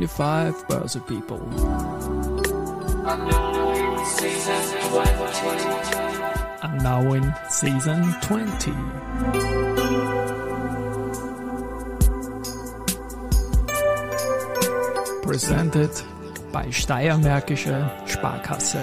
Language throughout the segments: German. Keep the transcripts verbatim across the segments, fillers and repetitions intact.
twenty-five Börse People. And now in season twenty. Presented by Steiermärkische Sparkasse.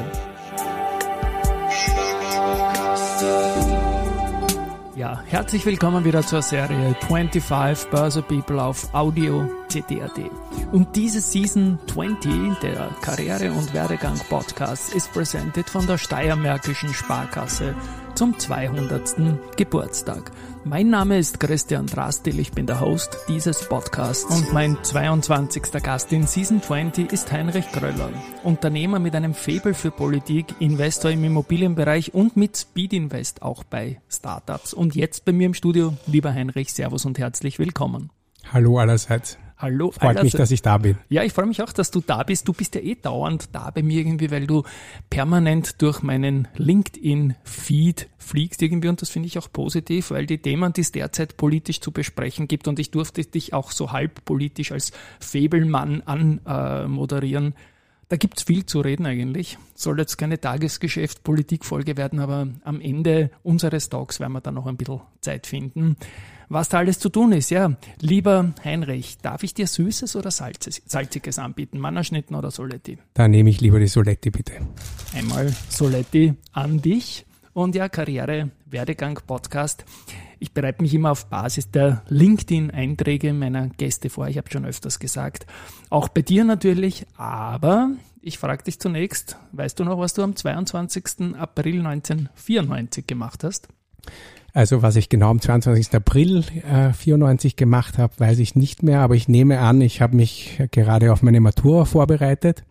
Ja, herzlich willkommen wieder zur Serie twenty-five Börse People auf Audio C T A T. Und diese Season twenty, der Karriere- und Werdegang-Podcast, ist presented von der Steiermärkischen Sparkasse zum zweihundertsten Geburtstag. Mein Name ist Christian Drastil, ich bin der Host dieses Podcasts und mein zweiundzwanzigster Gast in Season twenty ist Heinrich Gröller, Unternehmer mit einem Faible für Politik, Investor im Immobilienbereich und mit Speed Invest auch bei Startups. Und jetzt bei mir im Studio, lieber Heinrich, Servus und herzlich willkommen. Hallo allerseits. Hallo. Freut allerseits. mich, dass ich da bin. Ja, ich freue mich auch, dass du da bist. Du bist ja eh dauernd da bei mir irgendwie, weil du permanent durch meinen LinkedIn-Feed fliegst irgendwie und das finde ich auch positiv, weil die Themen, die es derzeit politisch zu besprechen gibt und ich durfte dich auch so halb politisch als Faible-Mann anmoderieren. Da gibt's viel zu reden eigentlich. Soll jetzt keine Tagesgeschäft-Politikfolge werden, aber am Ende unseres Talks werden wir da noch ein bisschen Zeit finden. Was da alles zu tun ist, ja. Lieber Heinrich, darf ich dir Süßes oder Salzes, Salziges anbieten? Mannerschnitten oder Soletti? Da nehme ich lieber die Soletti, bitte. Einmal Soletti an dich. Und ja, Karriere, Werdegang, Podcast. Ich bereite mich immer auf Basis der LinkedIn-Einträge meiner Gäste vor. Ich habe schon öfters gesagt. Auch bei dir natürlich. Aber ich frage dich zunächst, weißt du noch, was du am zweiundzwanzigsten April neunzehnhundertvierundneunzig gemacht hast? Also was ich genau am zweiundzwanzigsten April vierundneunzig gemacht habe, weiß ich nicht mehr. Aber ich nehme an, ich habe mich gerade auf meine Matura vorbereitet.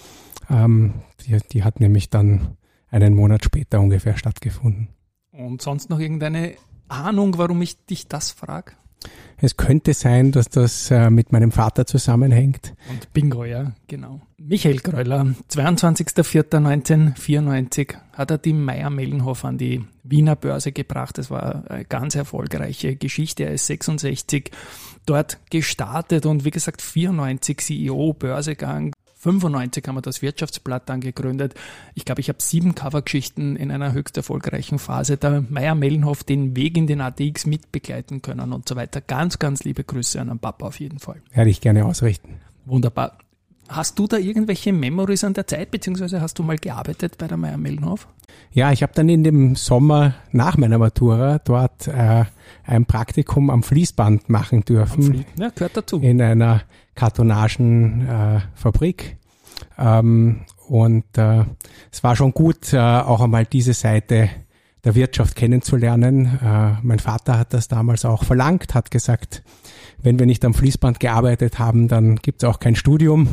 Ähm, die, die hat nämlich dann einen Monat später ungefähr stattgefunden. Und sonst noch irgendeine Ahnung, warum ich dich das frage? Es könnte sein, dass das äh, mit meinem Vater zusammenhängt. Und bingo, ja, genau. Michael Gröller, zweiundzwanzigster vierter neunzehnhundertvierundneunzig hat er die Mayr-Melnhof an die Wiener Börse gebracht. Das war eine ganz erfolgreiche Geschichte. Er ist sechsundsechzig dort gestartet und wie gesagt vierundneunzig C E O, Börsegang. fünfundneunzig haben wir das Wirtschaftsblatt dann gegründet. Ich glaube, ich habe sieben Covergeschichten in einer höchst erfolgreichen Phase der Mayr-Melnhof den Weg in den A T X mitbegleiten können und so weiter. Ganz, ganz liebe Grüße an den Papa auf jeden Fall. Werde ich gerne ausrichten. Wunderbar. Hast du da irgendwelche Memories an der Zeit, beziehungsweise hast du mal gearbeitet bei der Mayr-Melnhof? Ja, ich habe dann in dem Sommer nach meiner Matura dort äh, ein Praktikum am Fließband machen dürfen. Am Flie- ja, gehört dazu. In einer Kartonagenfabrik. Äh, ähm, und äh, es war schon gut, äh, auch einmal diese Seite der Wirtschaft kennenzulernen. Äh, mein Vater hat das damals auch verlangt, hat gesagt, wenn wir nicht am Fließband gearbeitet haben, dann gibt es auch kein Studium.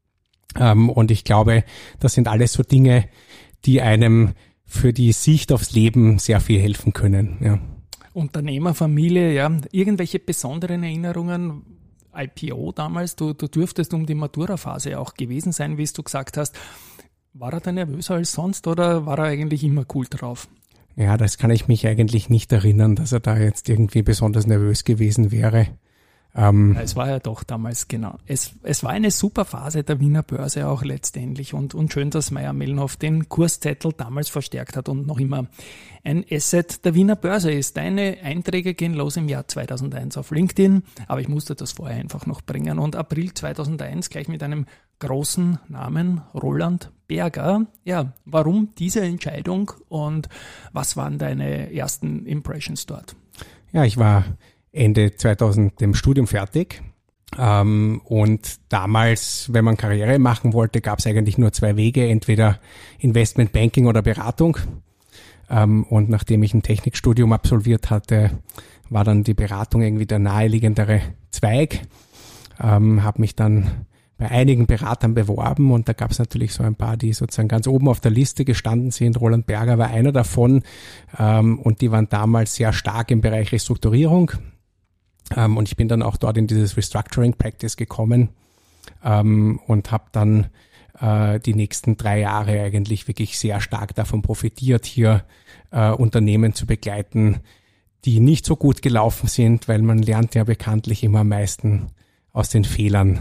Ähm, und ich glaube, das sind alles so Dinge, die einem für die Sicht aufs Leben sehr viel helfen können. Ja. Unternehmerfamilie, ja, irgendwelche besonderen Erinnerungen? I P O damals, du, du dürftest um die Matura-Phase auch gewesen sein, wie es du gesagt hast. War er da nervöser als sonst oder war er eigentlich immer cool drauf? Ja, das kann ich mich eigentlich nicht erinnern, dass er da jetzt irgendwie besonders nervös gewesen wäre. Ähm es war ja doch damals, genau. Es, es war eine super Phase der Wiener Börse auch letztendlich und, und schön, dass Mayr-Melnhof den Kurszettel damals verstärkt hat und noch immer ein Asset der Wiener Börse ist. Deine Einträge gehen los im Jahr zweitausendeins auf LinkedIn, aber ich musste das vorher einfach noch bringen. Und April zweitausendeins gleich mit einem großen Namen, Roland Berger. Ja, warum diese Entscheidung und was waren deine ersten Impressions dort? Ja, ich war Ende zweitausend dem Studium fertig. Ähm, und damals, wenn man Karriere machen wollte, gab es eigentlich nur zwei Wege, entweder Investmentbanking oder Beratung. Ähm, und nachdem ich ein Technikstudium absolviert hatte, war dann die Beratung irgendwie der naheliegendere Zweig. Ähm, habe mich dann bei einigen Beratern beworben und da gab es natürlich so ein paar, die sozusagen ganz oben auf der Liste gestanden sind. Roland Berger war einer davon ähm, und die waren damals sehr stark im Bereich Restrukturierung. Ähm, und ich bin dann auch dort in dieses Restructuring Practice gekommen ähm, und habe dann äh, die nächsten drei Jahre eigentlich wirklich sehr stark davon profitiert, hier äh, Unternehmen zu begleiten, die nicht so gut gelaufen sind, weil man lernt ja bekanntlich immer am meisten aus den Fehlern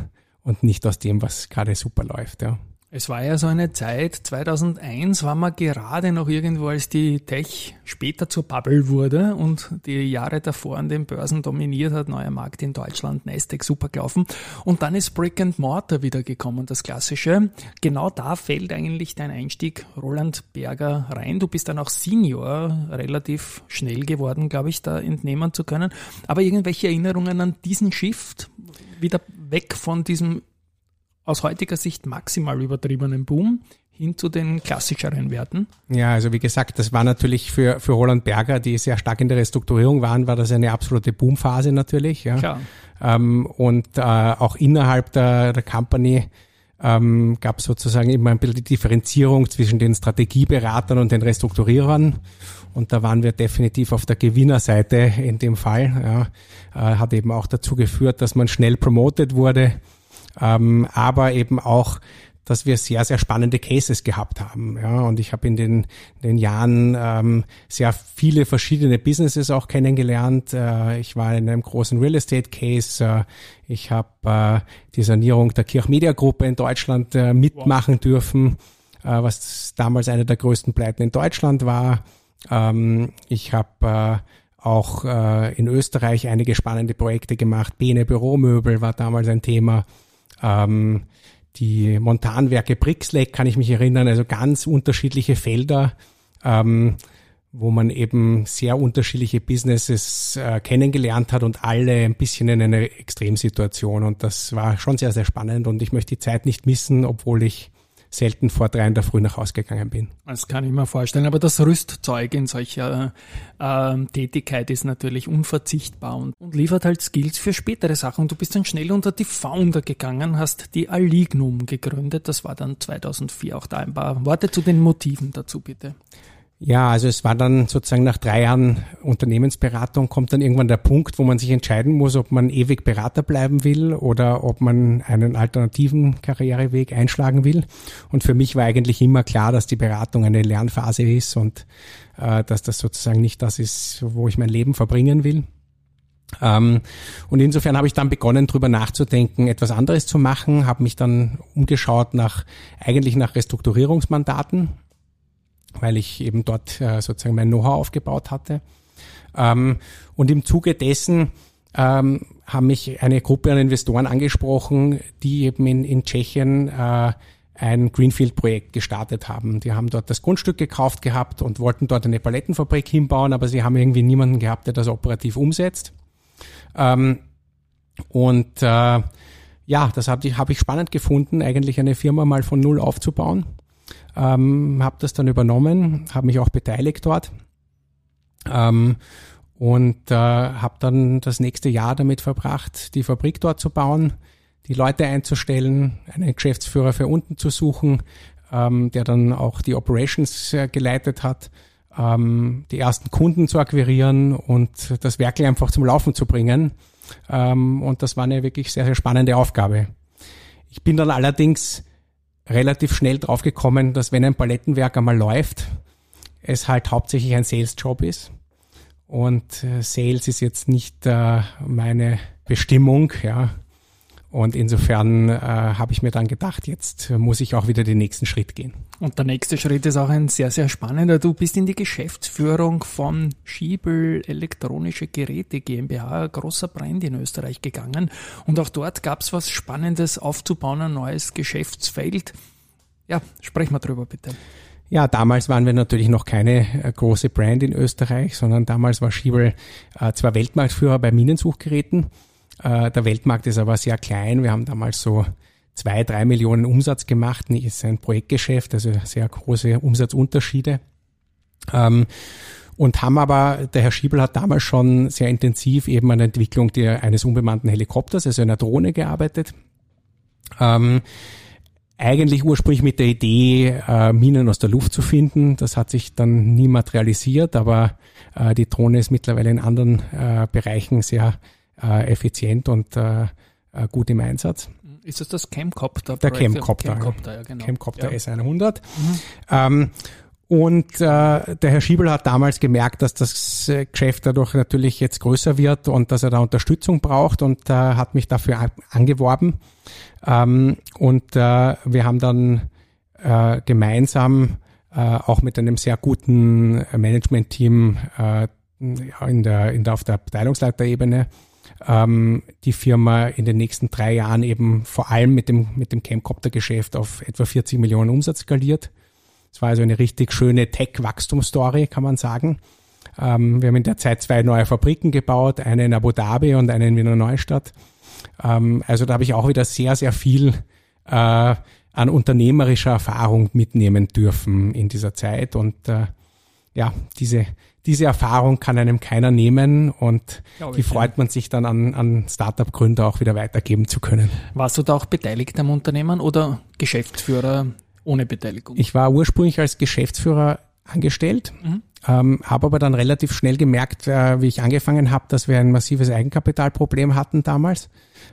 und nicht aus dem, was gerade super läuft, ja. Es war ja so eine Zeit, zweitausendeins war man gerade noch irgendwo, als die Tech später zur Bubble wurde und die Jahre davor an den Börsen dominiert hat, neuer Markt in Deutschland, Nasdaq super gelaufen. Und dann ist Brick and Mortar wieder gekommen, das Klassische. Genau da fällt eigentlich dein Einstieg, Roland Berger, rein. Du bist dann auch Senior, relativ schnell geworden, glaube ich, da entnehmen zu können. Aber irgendwelche Erinnerungen an diesen Shift, wieder weg von diesem aus heutiger Sicht maximal übertriebenen Boom hin zu den klassischeren Werten? Ja, also wie gesagt, das war natürlich für für Roland Berger, die sehr stark in der Restrukturierung waren, war das eine absolute Boomphase natürlich. Ja. Klar. Ähm, und äh, auch innerhalb der, der Company ähm, gab es sozusagen immer ein bisschen die Differenzierung zwischen den Strategieberatern und den Restrukturierern. Und da waren wir definitiv auf der Gewinnerseite in dem Fall. Ja. Äh, hat eben auch dazu geführt, dass man schnell promoted wurde. Ähm, aber eben auch, dass wir sehr, sehr spannende Cases gehabt haben. Ja, und ich habe in den, in den Jahren ähm, sehr viele verschiedene Businesses auch kennengelernt. Äh, ich war in einem großen Real Estate Case. Äh, ich habe äh, die Sanierung der Kirchmedia Gruppe in Deutschland äh, mitmachen wow. dürfen, äh, was damals eine der größten Pleiten in Deutschland war. Ähm, ich habe äh, auch äh, in Österreich einige spannende Projekte gemacht. Bene Büromöbel war damals ein Thema. Ähm, die Montanwerke Brixlek kann ich mich erinnern, also ganz unterschiedliche Felder, ähm, wo man eben sehr unterschiedliche Businesses äh, kennengelernt hat und alle ein bisschen in einer Extremsituation, und das war schon sehr, sehr spannend und ich möchte die Zeit nicht missen, obwohl ich selten vor drei in der Früh nach Hause gegangen bin. Das kann ich mir vorstellen, aber das Rüstzeug in solcher äh, Tätigkeit ist natürlich unverzichtbar und, und liefert halt Skills für spätere Sachen. Du bist dann schnell unter die Founder gegangen, hast die Alignum gegründet, das war dann zweitausendvier. Auch da ein paar Worte zu den Motiven dazu, bitte. Ja, also es war dann sozusagen nach drei Jahren Unternehmensberatung kommt dann irgendwann der Punkt, wo man sich entscheiden muss, ob man ewig Berater bleiben will oder ob man einen alternativen Karriereweg einschlagen will. Und für mich war eigentlich immer klar, dass die Beratung eine Lernphase ist und äh, dass das sozusagen nicht das ist, wo ich mein Leben verbringen will. Ähm, und insofern habe ich dann begonnen, drüber nachzudenken, etwas anderes zu machen, habe mich dann umgeschaut nach eigentlich nach Restrukturierungsmandaten, weil ich eben dort äh, sozusagen mein Know-how aufgebaut hatte. Ähm, und im Zuge dessen ähm, haben mich eine Gruppe an Investoren angesprochen, die eben in, in Tschechien äh, ein Greenfield-Projekt gestartet haben. Die haben dort das Grundstück gekauft gehabt und wollten dort eine Palettenfabrik hinbauen, aber sie haben irgendwie niemanden gehabt, der das operativ umsetzt. Ähm, und äh, ja, das habe ich, hab ich spannend gefunden, eigentlich eine Firma mal von null aufzubauen. Ähm, habe das dann übernommen, habe mich auch beteiligt dort ähm, und äh, habe dann das nächste Jahr damit verbracht, die Fabrik dort zu bauen, die Leute einzustellen, einen Geschäftsführer für unten zu suchen, ähm, der dann auch die Operations äh, geleitet hat, ähm, die ersten Kunden zu akquirieren und das Werk einfach zum Laufen zu bringen. Ähm, und das war eine wirklich sehr, sehr spannende Aufgabe. Ich bin dann allerdings relativ schnell draufgekommen, dass wenn ein Palettenwerk einmal läuft, es halt hauptsächlich ein Sales-Job ist. Und äh, Sales ist jetzt nicht äh, meine Bestimmung, ja. Und insofern äh, habe ich mir dann gedacht, jetzt muss ich auch wieder den nächsten Schritt gehen. Und der nächste Schritt ist auch ein sehr, sehr spannender. Du bist in die Geschäftsführung von Schiebel Elektronische Geräte GmbH, ein großer Brand in Österreich, gegangen. Und auch dort gab es was Spannendes aufzubauen, ein neues Geschäftsfeld. Ja, sprech mal drüber, bitte. Ja, damals waren wir natürlich noch keine äh, große Brand in Österreich, sondern damals war Schiebel äh, zwar Weltmarktführer bei Minensuchgeräten. Äh, der Weltmarkt ist aber sehr klein. Wir haben damals so zwei, drei Millionen Umsatz gemacht. Das ist ein Projektgeschäft, also sehr große Umsatzunterschiede. Ähm, und haben aber, der Herr Schiebel hat damals schon sehr intensiv eben an der Entwicklung der, eines unbemannten Helikopters, also einer Drohne, gearbeitet. Ähm, eigentlich ursprünglich mit der Idee, äh, Minen aus der Luft zu finden. Das hat sich dann nie materialisiert, aber äh, die Drohne ist mittlerweile in anderen äh, Bereichen sehr äh, effizient und äh, äh, gut im Einsatz. Ist das das Camcopter? Der Camcopter, Camcopter, ja, genau. Camcopter ja. S hundert. Mhm. Ähm, Und äh, der Herr Schiebel hat damals gemerkt, dass das äh, Geschäft dadurch natürlich jetzt größer wird und dass er da Unterstützung braucht und äh, hat mich dafür a- angeworben. Ähm, und äh, wir haben dann äh, gemeinsam äh, auch mit einem sehr guten Management-Team äh, in der, in der, auf der Abteilungsleiterebene ähm, die Firma in den nächsten drei Jahren eben vor allem mit dem, mit dem Camcopter-Geschäft auf etwa vierzig Millionen Umsatz skaliert. Es war also eine richtig schöne Tech-Wachstumsstory, kann man sagen. Ähm, wir haben in der Zeit zwei neue Fabriken gebaut, eine in Abu Dhabi und eine in Wiener Neustadt. Ähm, also da habe ich auch wieder sehr, sehr viel äh, an unternehmerischer Erfahrung mitnehmen dürfen in dieser Zeit. Und äh, ja, diese diese Erfahrung kann einem keiner nehmen und die freut man sich dann an, an Startup-Gründer auch wieder weitergeben zu können. Warst du da auch beteiligt am Unternehmen oder Geschäftsführer ohne Beteiligung? Ich war ursprünglich als Geschäftsführer angestellt, mhm. ähm, habe aber dann relativ schnell gemerkt, äh, wie ich angefangen habe, dass wir ein massives Eigenkapitalproblem hatten damals,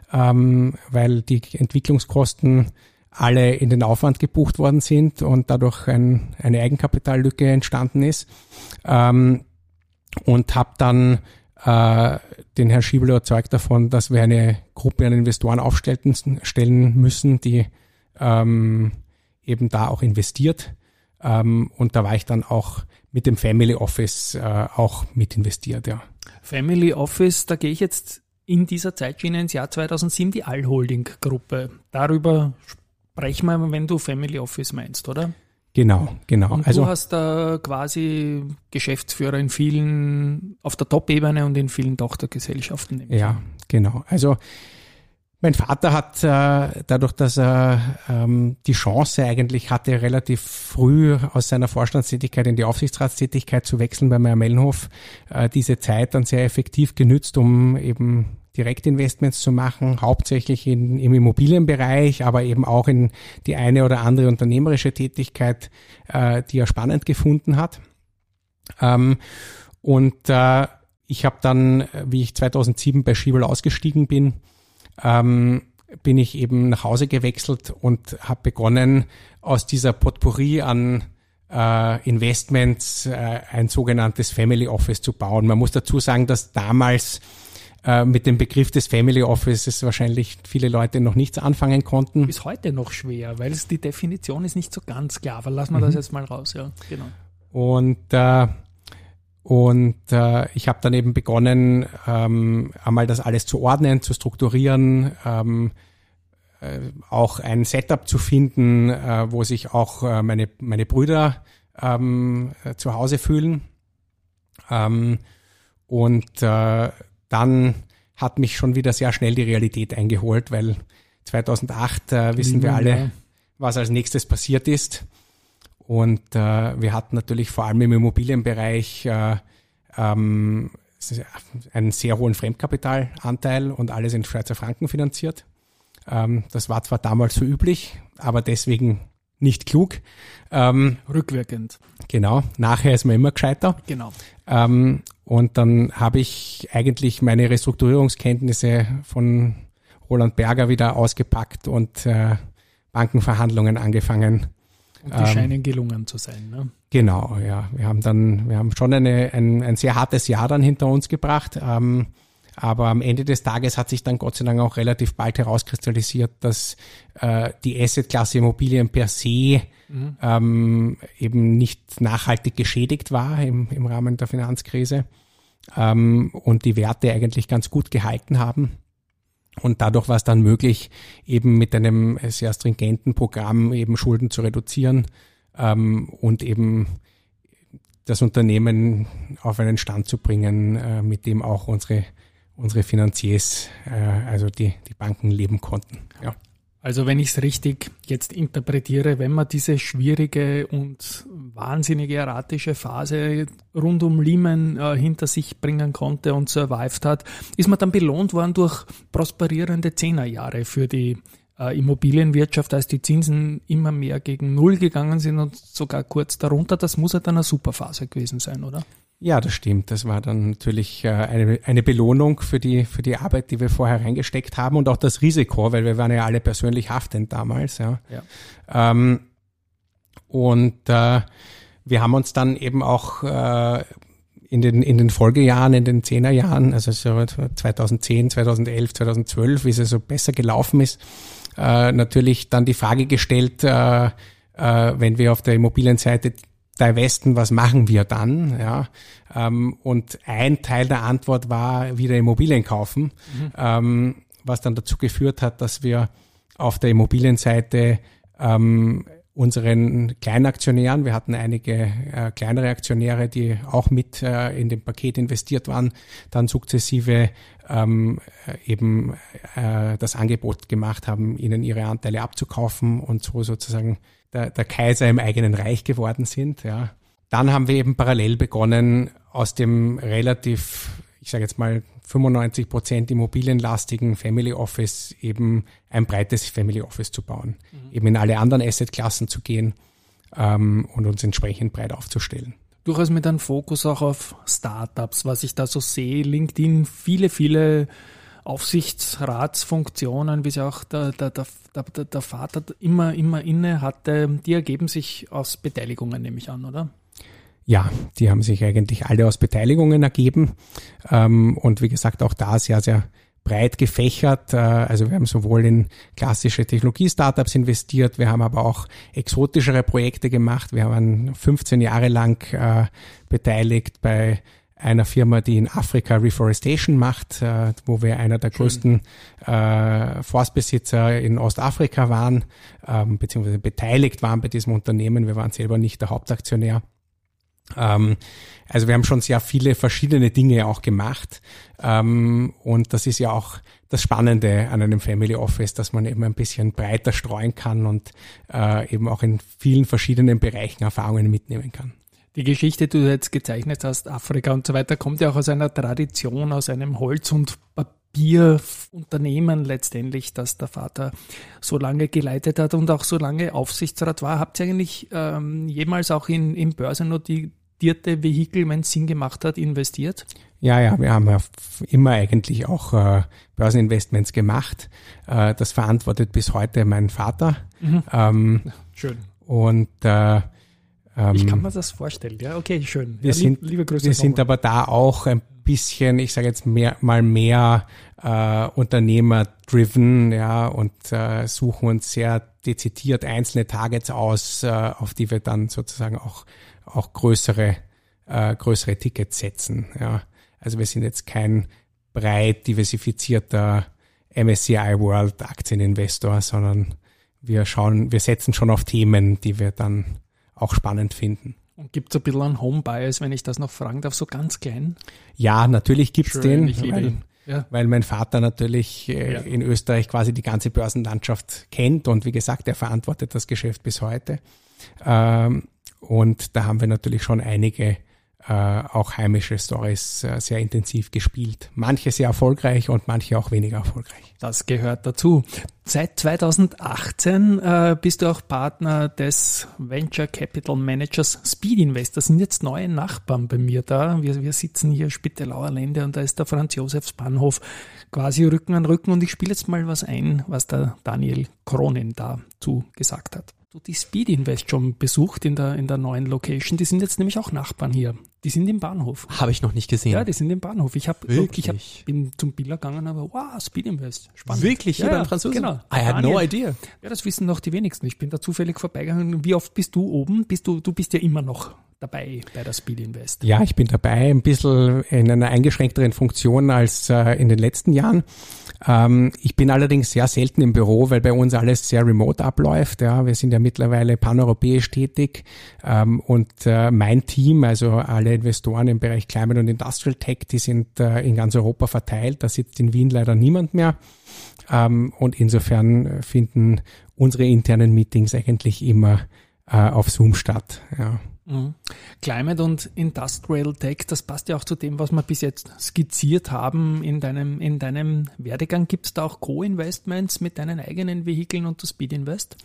ähm, weil die Entwicklungskosten alle in den Aufwand gebucht worden sind und dadurch ein, eine Eigenkapitallücke entstanden ist. Ähm, und habe dann äh, den Herrn Schiebel überzeugt davon, dass wir eine Gruppe an Investoren aufstellen stellen müssen, die ähm, eben da auch investiert. Ähm, und da war ich dann auch mit dem Family Office äh, auch mit investiert. Ja. Family Office, da gehe ich jetzt in dieser Zeitschiene ins Jahr zweitausendsieben, die Allholding-Gruppe. Darüber sprechen wir, wenn du Family Office meinst, oder? Genau, genau. Und also, du hast da quasi Geschäftsführer in vielen, auf der Top-Ebene und in vielen Tochtergesellschaften. Ja, genau. Also mein Vater hat äh, dadurch, dass er ähm, die Chance eigentlich hatte, relativ früh aus seiner Vorstandstätigkeit in die Aufsichtsratstätigkeit zu wechseln bei Mayr-Melnhof, äh, diese Zeit dann sehr effektiv genützt, um eben Direktinvestments zu machen, hauptsächlich in, im Immobilienbereich, aber eben auch in die eine oder andere unternehmerische Tätigkeit, äh, die er spannend gefunden hat. Ähm, und äh, ich habe dann, wie ich zweitausendsieben bei Schiebel ausgestiegen bin, ähm, bin ich eben nach Hause gewechselt und habe begonnen, aus dieser Potpourri an äh, Investments äh, ein sogenanntes Family Office zu bauen. Man muss dazu sagen, dass damals mit dem Begriff des Family Offices wahrscheinlich viele Leute noch nichts anfangen konnten. Bis heute noch schwer, weil es die Definition ist nicht so ganz klar. Aber lassen wir mhm. das jetzt mal raus, ja, genau. Und äh, und äh, ich habe dann eben begonnen, ähm, einmal das alles zu ordnen, zu strukturieren, ähm, äh, auch ein Setup zu finden, äh, wo sich auch äh, meine meine Brüder ähm, äh, zu Hause fühlen. Ähm, und äh, Dann hat mich schon wieder sehr schnell die Realität eingeholt, weil zweitausendacht äh, wissen wir alle, was als nächstes passiert ist. Und äh, wir hatten natürlich vor allem im Immobilienbereich äh, ähm, einen sehr hohen Fremdkapitalanteil und alles in Schweizer Franken finanziert. Ähm, das war zwar damals so üblich, aber deswegen nicht klug. Ähm, Rückwirkend. Genau, nachher ist man immer gescheiter. Genau. Ähm, und dann habe ich eigentlich meine Restrukturierungskenntnisse von Roland Berger wieder ausgepackt und äh, Bankenverhandlungen angefangen. Und die ähm, scheinen gelungen zu sein, ne? Genau, ja. Wir haben dann, wir haben schon eine, ein, ein sehr hartes Jahr dann hinter uns gebracht. Ähm, aber am Ende des Tages hat sich dann Gott sei Dank auch relativ bald herauskristallisiert, dass äh, die Assetklasse Immobilien per se mhm. ähm, eben nicht nachhaltig geschädigt war im, im Rahmen der Finanzkrise ähm, und die Werte eigentlich ganz gut gehalten haben. Und dadurch war es dann möglich, eben mit einem sehr stringenten Programm eben Schulden zu reduzieren ähm, und eben das Unternehmen auf einen Stand zu bringen, äh, mit dem auch unsere unsere Finanziers, äh, also die, die Banken leben konnten. Ja. Also wenn ich es richtig jetzt interpretiere, wenn man diese schwierige und wahnsinnige erratische Phase rund um Lehman äh, hinter sich bringen konnte und survived hat, ist man dann belohnt worden durch prosperierende Zehnerjahre für die äh, Immobilienwirtschaft, als die Zinsen immer mehr gegen Null gegangen sind und sogar kurz darunter. Das muss ja dann eine Superphase gewesen sein, oder? Ja, das stimmt. Das war dann natürlich äh, eine, eine Belohnung für die für die Arbeit, die wir vorher reingesteckt haben und auch das Risiko, weil wir waren ja alle persönlich haftend damals. Ja. ja. Ähm, und äh, wir haben uns dann eben auch äh, in den in den Folgejahren, in den Zehnerjahren, also so zweitausendzehn, zweitausendelf, zweitausendzwölf, wie es so besser gelaufen ist, äh, natürlich dann die Frage gestellt, äh, äh, wenn wir auf der Immobilienseite divesten, was machen wir dann? Ja, ähm, und ein Teil der Antwort war wieder Immobilien kaufen, mhm. ähm, was dann dazu geführt hat, dass wir auf der Immobilienseite ähm, unseren Kleinaktionären, wir hatten einige äh, kleinere Aktionäre, die auch mit äh, in dem Paket investiert waren, dann sukzessive ähm, eben äh, das Angebot gemacht haben, ihnen ihre Anteile abzukaufen und so sozusagen der, der Kaiser im eigenen Reich geworden sind. Ja. Dann haben wir eben parallel begonnen, aus dem relativ, ich sage jetzt mal, fünfundneunzig Prozent immobilienlastigen Family Office eben ein breites Family Office zu bauen, mhm. eben in alle anderen Assetklassen zu gehen ähm, und uns entsprechend breit aufzustellen. Durchaus mit einem Fokus auch auf Startups, was ich da so sehe, LinkedIn, viele, viele Aufsichtsratsfunktionen, wie sie auch der, der, der, der, der Vater immer, immer inne hatte, die ergeben sich aus Beteiligungen, nehme ich an, oder? Ja, die haben sich eigentlich alle aus Beteiligungen ergeben ähm, und wie gesagt auch da sehr, sehr breit gefächert. Äh, also wir haben sowohl in klassische Technologie-Startups investiert, wir haben aber auch exotischere Projekte gemacht. Wir haben fünfzehn Jahre lang äh, beteiligt bei einer Firma, die in Afrika Reforestation macht, äh, wo wir einer der Schön. größten äh, Forstbesitzer in Ostafrika waren, ähm, beziehungsweise beteiligt waren bei diesem Unternehmen. Wir waren selber nicht der Hauptaktionär. Ähm, also wir haben schon sehr viele verschiedene Dinge auch gemacht ähm, und das ist ja auch das Spannende an einem Family Office, dass man eben ein bisschen breiter streuen kann und äh, eben auch in vielen verschiedenen Bereichen Erfahrungen mitnehmen kann. Die Geschichte, die du jetzt gezeichnet hast, Afrika und so weiter, kommt ja auch aus einer Tradition, aus einem Holz- und Papierunternehmen letztendlich, das der Vater so lange geleitet hat und auch so lange Aufsichtsrat war. Habt ihr eigentlich ähm, jemals auch in, in börsennotierte Vehikel, wenn es Sinn gemacht hat, investiert? Ja, ja, wir haben ja immer eigentlich auch äh, Börseninvestments gemacht. Äh, das verantwortet bis heute mein Vater. Mhm. Ähm, Schön. Und äh, ich kann mir das vorstellen, ja, okay, schön. Wir ja, sind, liebe Grüße. wir sind aber da auch ein bisschen, ich sage jetzt mehr, mal mehr äh, Unternehmer-driven, ja, und äh, suchen uns sehr dezidiert einzelne Targets aus, äh, auf die wir dann sozusagen auch auch größere äh, größere Tickets setzen, ja. Also wir sind jetzt kein breit diversifizierter M S C I World Aktieninvestor, sondern wir schauen, wir setzen schon auf Themen, die wir dann auch spannend finden. Und gibt es ein bisschen einen Home-Bias, wenn ich das noch fragen darf, so ganz klein? Ja, natürlich gibt's den, ich liebe weil, ihn. Ja. weil mein Vater natürlich äh, Ja. in Österreich quasi die ganze Börsenlandschaft kennt und wie gesagt, er verantwortet das Geschäft bis heute. Ähm, und da haben wir natürlich schon einige äh, auch heimische Stories äh, sehr intensiv gespielt. Manche sehr erfolgreich und manche auch weniger erfolgreich. Das gehört dazu. Seit zweitausendachtzehn äh, bist du auch Partner des Venture Capital Managers Speed Invest. Das sind jetzt neue Nachbarn bei mir da. Wir, wir sitzen hier Spittelauer Lände und da ist der Franz-Josefs-Bahnhof quasi Rücken an Rücken. Und ich spiele jetzt mal was ein, was der Daniel Kronin dazu gesagt hat. Du die Speed Invest schon besucht in der, in der neuen Location. Die sind jetzt nämlich auch Nachbarn hier. Die sind im Bahnhof. Habe ich noch nicht gesehen. Ja, die sind im Bahnhof. Ich habe Wirklich? ich hab, bin zum Biller gegangen, aber wow, Speed Invest. Spannend. Wirklich? Hier ja, beim Franzosen? Genau. I had no idea. Ja, das wissen noch die wenigsten. Ich bin da zufällig vorbeigegangen. Wie oft bist du oben? Bist du, du bist ja immer noch dabei bei der Speed Invest. Ja, ich bin dabei, ein bisschen in einer eingeschränkteren Funktion als äh, in den letzten Jahren. Ähm, ich bin allerdings sehr selten im Büro, weil bei uns alles sehr remote abläuft. Ja, wir sind ja mittlerweile paneuropäisch tätig ähm, und äh, mein Team, also alle Investoren im Bereich Climate und Industrial Tech, die sind äh, in ganz Europa verteilt. Da sitzt in Wien leider niemand mehr. Ähm, und insofern finden unsere internen Meetings eigentlich immer äh, auf Zoom statt. Ja. Mhm. Climate und Industrial Tech, das passt ja auch zu dem, was wir bis jetzt skizziert haben in deinem, in deinem Werdegang. Gibt es da auch Co-Investments mit deinen eigenen Vehikeln und du Speed Invest?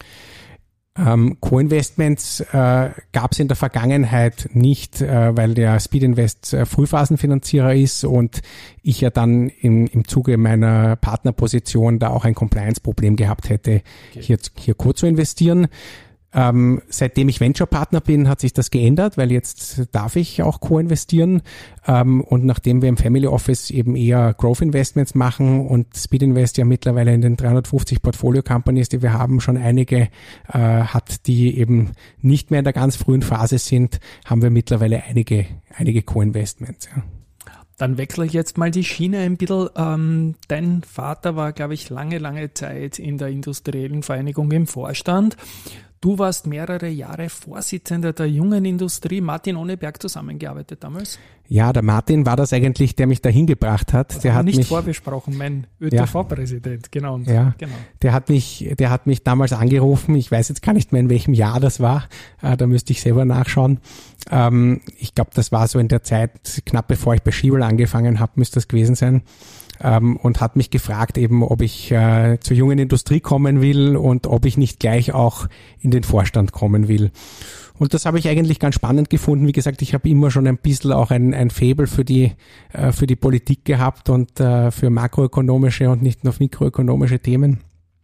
Ähm, Co-Investments äh, gab es in der Vergangenheit nicht, äh, weil der Speed Invest äh, Frühphasenfinanzierer ist und ich ja dann im, im Zuge meiner Partnerposition da auch ein Compliance-Problem gehabt hätte, Okay. hier, hier co zu investieren. Ähm, seitdem ich Venture-Partner bin, hat sich das geändert, weil jetzt darf ich auch co-investieren. Ähm, und nachdem wir im Family Office eben eher Growth-Investments machen und Speed Invest ja mittlerweile in den dreihundertfünfzig Portfolio-Companies, die wir haben, schon einige äh, hat, die eben nicht mehr in der ganz frühen Phase sind, haben wir mittlerweile einige, einige Co-Investments. Ja. Dann wechsle ich jetzt mal die Schiene ein bisschen. Ähm, dein Vater war, glaube ich, lange, lange Zeit in der industriellen Vereinigung im Vorstand. Du warst mehrere Jahre Vorsitzender der jungen Industrie. Martin Ohneberg zusammengearbeitet damals? Ja, der Martin war das eigentlich, der mich dahin gebracht hat. Das der haben hat wir nicht mich vorbesprochen, mein ÖTV-Präsident, ja. genau. Ja, genau. Der hat mich, der hat mich damals angerufen. Ich weiß jetzt gar nicht mehr, in welchem Jahr das war. Äh, da müsste ich selber nachschauen. Ähm, ich glaube, das war so in der Zeit, knapp bevor ich bei Schiebel angefangen habe, müsste das gewesen sein. Ähm, und hat mich gefragt eben, ob ich äh, zur jungen Industrie kommen will und ob ich nicht gleich auch in den Vorstand kommen will. Und das habe ich eigentlich ganz spannend gefunden. Wie gesagt, ich habe immer schon ein bisschen auch ein, ein Faible für die äh, für die Politik gehabt und äh, für makroökonomische und nicht nur mikroökonomische Themen.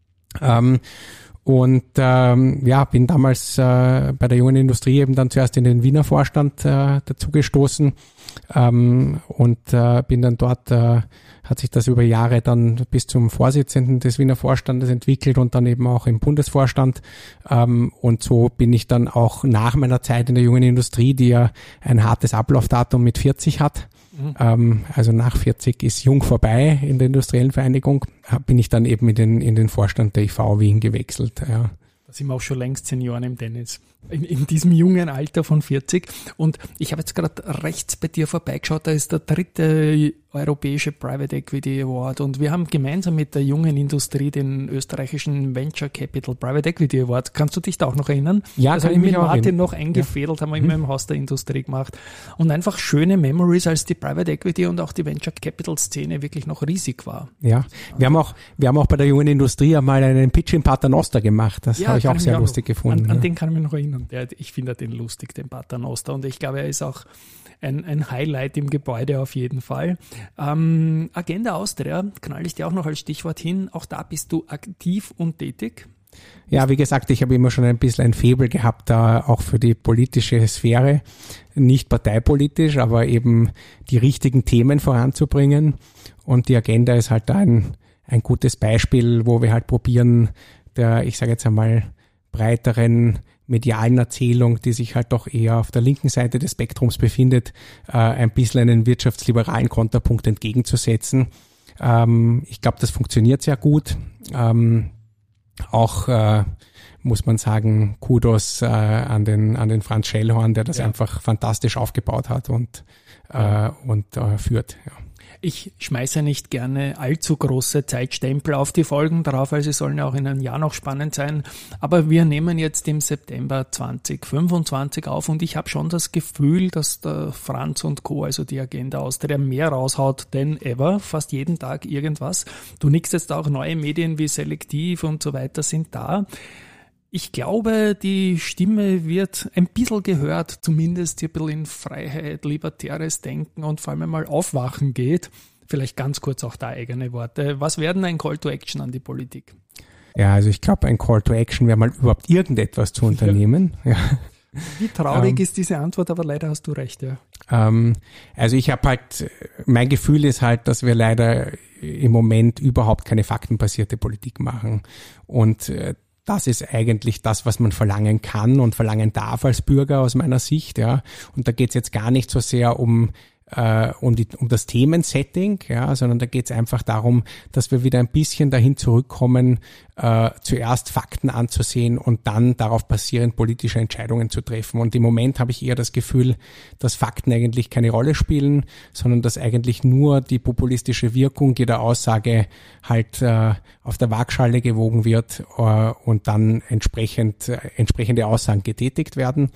Ähm, und ähm, ja, bin damals äh, bei der jungen Industrie eben dann zuerst in den Wiener Vorstand äh, dazugestoßen ähm, und äh, bin dann dort, äh, hat sich das über Jahre dann bis zum Vorsitzenden des Wiener Vorstandes entwickelt und dann eben auch im Bundesvorstand. Ähm, und so bin ich dann auch nach meiner Zeit in der jungen Industrie, die ja ein hartes Ablaufdatum mit vierzig hat, mhm. ähm, also nach vierzig ist jung vorbei in der industriellen Vereinigung, bin ich dann eben in den, in den Vorstand der I V Wien gewechselt. Ja. Da sind wir auch schon längst Senioren im Tennis. In, in diesem jungen Alter von vierzig. Und ich habe jetzt gerade rechts bei dir vorbeigeschaut, da ist der dritte europäische Private Equity Award und wir haben gemeinsam mit der jungen Industrie den österreichischen Venture Capital Private Equity Award. Kannst du dich da auch noch erinnern? Ja, das kann habe ich mich mit auch Martin erinnern. noch eingefädelt, ja. haben wir hm. immer im Haus der Industrie gemacht. Und einfach schöne Memories, als die Private Equity und auch die Venture Capital Szene wirklich noch riesig war. Ja, wir haben auch, wir haben auch bei der jungen Industrie einmal einen Pitch in Paternoster gemacht. Das ja, habe ich auch sehr lustig noch, gefunden. An, an ja. den kann ich mich noch erinnern. Der, ich finde den lustig, den Paternoster. Und ich glaube, er ist auch ein, ein Highlight im Gebäude auf jeden Fall. Ähm, Agenda Austria, knall ich dir auch noch als Stichwort hin. Auch da bist du aktiv und tätig. Ja, wie gesagt, ich habe immer schon ein bisschen ein Faible gehabt, da auch für die politische Sphäre. Nicht parteipolitisch, aber eben die richtigen Themen voranzubringen. Und die Agenda ist halt da ein, ein gutes Beispiel, wo wir halt probieren, der, ich sage jetzt einmal, breiteren medialen Erzählung, die sich halt doch eher auf der linken Seite des Spektrums befindet, äh, ein bisschen einen wirtschaftsliberalen Konterpunkt entgegenzusetzen. Ähm, ich glaube, das funktioniert sehr gut. Ähm, auch äh, muss man sagen, Kudos äh, an den an den Franz Schellhorn, der das ja. einfach fantastisch aufgebaut hat und äh, und äh, führt. Ja. Ich schmeiße nicht gerne allzu große Zeitstempel auf die Folgen drauf, weil sie sollen ja auch in einem Jahr noch spannend sein. Aber wir nehmen jetzt im September zwanzig fünfundzwanzig auf und ich habe schon das Gefühl, dass der Franz und Co., also die Agenda Austria, mehr raushaut denn ever. Fast jeden Tag irgendwas. Du nickst jetzt auch, neue Medien wie Selektiv und so weiter sind da. Ich glaube, die Stimme wird ein bisschen gehört, zumindest ein bisschen in Freiheit, libertäres Denken und vor allem einmal Aufwachen geht. Vielleicht ganz kurz auch da eigene Worte. Was wäre denn ein Call to Action an die Politik? Ja, also ich glaube, ein Call to Action wäre mal überhaupt irgendetwas zu unternehmen. Ja. Ja. Wie traurig ähm, ist diese Antwort, aber leider hast du recht, ja. Ähm, also ich habe halt, mein Gefühl ist halt, dass wir leider im Moment überhaupt keine faktenbasierte Politik machen. Und äh, das ist eigentlich das, was man verlangen kann und verlangen darf als Bürger aus meiner Sicht, ja. Und da geht es jetzt gar nicht so sehr um äh, um, die, um das Themensetting, ja, sondern da geht es einfach darum, dass wir wieder ein bisschen dahin zurückkommen, äh, zuerst Fakten anzusehen und dann darauf basierend politische Entscheidungen zu treffen. Und im Moment habe ich eher das Gefühl, dass Fakten eigentlich keine Rolle spielen, sondern dass eigentlich nur die populistische Wirkung jeder Aussage halt äh, auf der Waagschale gewogen wird äh, und dann entsprechend äh, entsprechende Aussagen getätigt werden.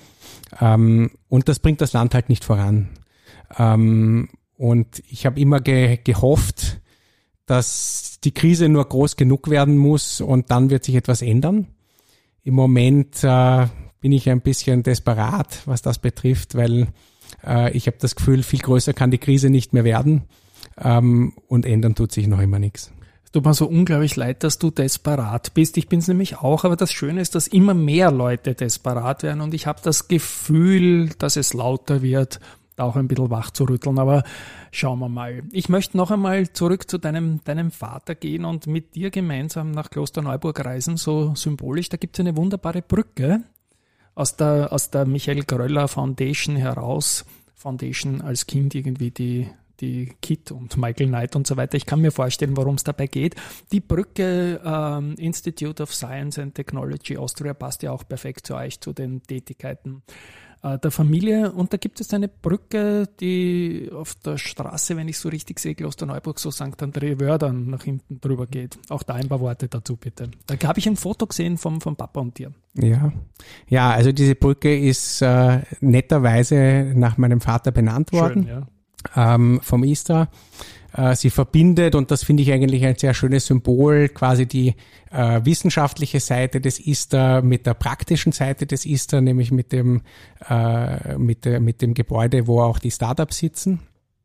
Ähm, und das bringt das Land halt nicht voran. Ähm, und ich habe immer ge- gehofft, dass die Krise nur groß genug werden muss und dann wird sich etwas ändern. Im Moment äh, bin ich ein bisschen desperat, was das betrifft, weil äh, ich habe das Gefühl, viel größer kann die Krise nicht mehr werden ähm, und ändern tut sich noch immer nichts. Tut mir so unglaublich leid, dass du desperat bist. Ich bin es nämlich auch, aber das Schöne ist, dass immer mehr Leute desperat werden und ich habe das Gefühl, dass es lauter wird, da auch ein bisschen wach zu rütteln, aber schauen wir mal. Ich möchte noch einmal zurück zu deinem, deinem Vater gehen und mit dir gemeinsam nach Klosterneuburg reisen, so symbolisch. Da gibt es eine wunderbare Brücke aus der, aus der Michael Gröller Foundation heraus. Foundation als Kind irgendwie die die Kid und Michael Knight und so weiter. Ich kann mir vorstellen, worum es dabei geht. Die Brücke ähm, Institute of Science and Technology Austria passt ja auch perfekt zu euch, zu den Tätigkeiten äh, der Familie. Und da gibt es eine Brücke, die auf der Straße, wenn ich so richtig sehe, Klosterneuburg, so Sankt André-Wördern nach hinten drüber geht. Auch da ein paar Worte dazu, bitte. Da habe ich ein Foto gesehen vom, vom Papa und dir. Ja, ja, also diese Brücke ist äh, netterweise nach meinem Vater benannt worden. Schön, ja. Ähm, vom I S T A. Äh, sie verbindet, und das finde ich eigentlich ein sehr schönes Symbol, quasi die äh, wissenschaftliche Seite des I S T A mit der praktischen Seite des I S T A, nämlich mit dem, äh, mit, der, mit dem Gebäude, wo auch die Startups sitzen.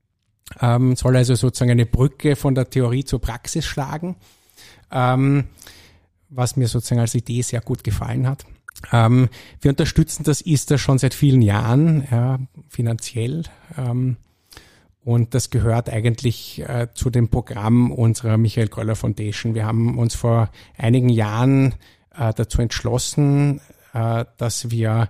Ähm, soll also sozusagen eine Brücke von der Theorie zur Praxis schlagen, ähm, was mir sozusagen als Idee sehr gut gefallen hat. Ähm, wir unterstützen das I S T A schon seit vielen Jahren, ja, finanziell, ähm, und das gehört eigentlich äh, zu dem Programm unserer Michael Gröller Foundation. Wir haben uns vor einigen Jahren äh, dazu entschlossen, äh, dass wir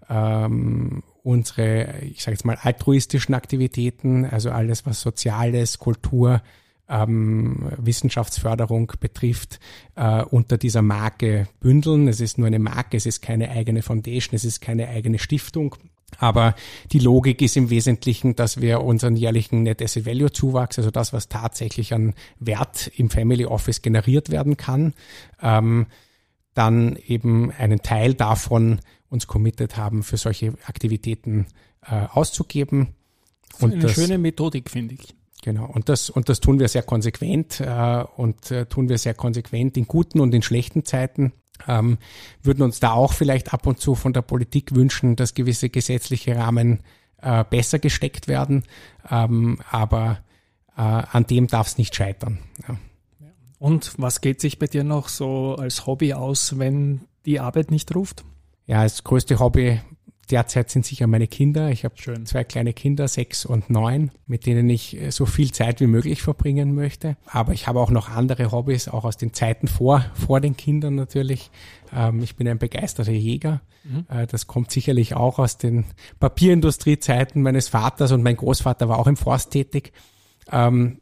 ähm, unsere, ich sage jetzt mal, altruistischen Aktivitäten, also alles, was Soziales, Kultur, ähm, Wissenschaftsförderung betrifft, äh, unter dieser Marke bündeln. Es ist nur eine Marke, es ist keine eigene Foundation, es ist keine eigene Stiftung. Aber die Logik ist im Wesentlichen, dass wir unseren jährlichen Net Asset Value Zuwachs, also das, was tatsächlich an Wert im Family Office generiert werden kann, ähm, dann eben einen Teil davon uns committed haben, für solche Aktivitäten äh, auszugeben. Das ist eine das, schöne Methodik, finde ich. Genau, und das und das tun wir sehr konsequent äh, und äh, tun wir sehr konsequent in guten und in schlechten Zeiten. Ähm, würden uns da auch vielleicht ab und zu von der Politik wünschen, dass gewisse gesetzliche Rahmen äh, besser gesteckt werden, ähm, aber äh, an dem darf es nicht scheitern. Ja. Und was geht sich bei dir noch so als Hobby aus, wenn die Arbeit nicht ruft? Ja, das größte Hobby derzeit sind sicher meine Kinder. Ich habe zwei kleine Kinder, sechs und neun, mit denen ich so viel Zeit wie möglich verbringen möchte. Aber ich habe auch noch andere Hobbys, auch aus den Zeiten vor, vor den Kindern natürlich. Ähm, ich bin ein begeisterter Jäger. Mhm. Äh, das kommt sicherlich auch aus den Papierindustriezeiten meines Vaters, und mein Großvater war auch im Forst tätig. Ähm,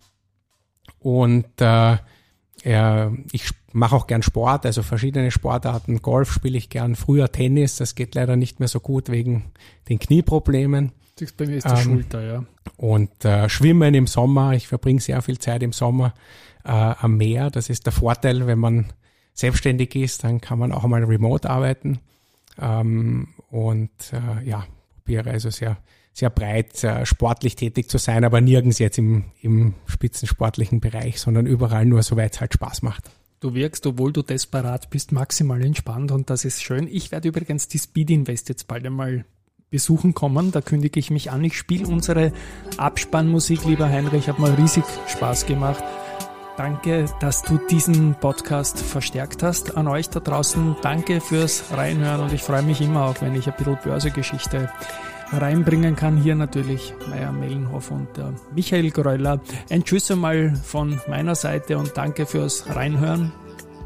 und äh, Ja, ich mache auch gern Sport, also verschiedene Sportarten. Golf spiele ich gern, früher Tennis, das geht leider nicht mehr so gut wegen den Knieproblemen. Bei mir ist die ähm, Schulter, ja. Und äh, Schwimmen im Sommer, ich verbringe sehr viel Zeit im Sommer äh, am Meer. Das ist der Vorteil, wenn man selbstständig ist, dann kann man auch mal remote arbeiten. Ähm, und äh, ja, probiere also sehr sehr breit äh, sportlich tätig zu sein, aber nirgends jetzt im, im spitzensportlichen Bereich, sondern überall nur, soweit es halt Spaß macht. Du wirkst, obwohl du desperat bist, maximal entspannt, und das ist schön. Ich werde übrigens die Speed Invest jetzt bald einmal besuchen kommen, da kündige ich mich an. Ich spiele unsere Abspannmusik, lieber Heinrich, hat mal riesig Spaß gemacht. Danke, dass du diesen Podcast verstärkt hast. An euch da draußen, danke fürs Reinhören, und ich freue mich immer auch, wenn ich ein bisschen Börsegeschichte reinbringen kann. Hier natürlich Meier Mellenhoff und äh, Michael Gröller. Ein Tschüss einmal von meiner Seite und danke fürs Reinhören.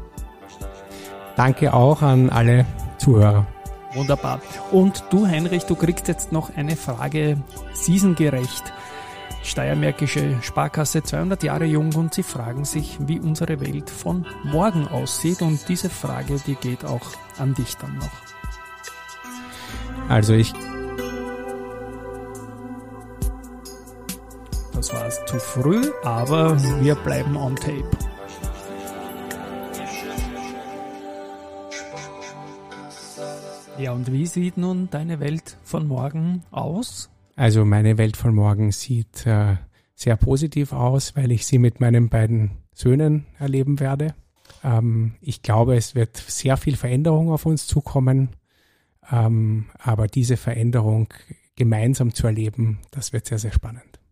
Danke auch an alle Zuhörer. Wunderbar. Und du, Heinrich, du kriegst jetzt noch eine Frage seasongerecht. Steiermärkische Sparkasse, zweihundert Jahre jung, und sie fragen sich, wie unsere Welt von morgen aussieht, und diese Frage, die geht auch an dich dann noch. Also ich Das war es zu früh, aber wir bleiben on tape. Ja, und wie sieht nun deine Welt von morgen aus? Also meine Welt von morgen sieht äh, sehr positiv aus, weil ich sie mit meinen beiden Söhnen erleben werde. Ähm, ich glaube, es wird sehr viel Veränderung auf uns zukommen, ähm, aber diese Veränderung gemeinsam zu erleben, das wird sehr, sehr spannend.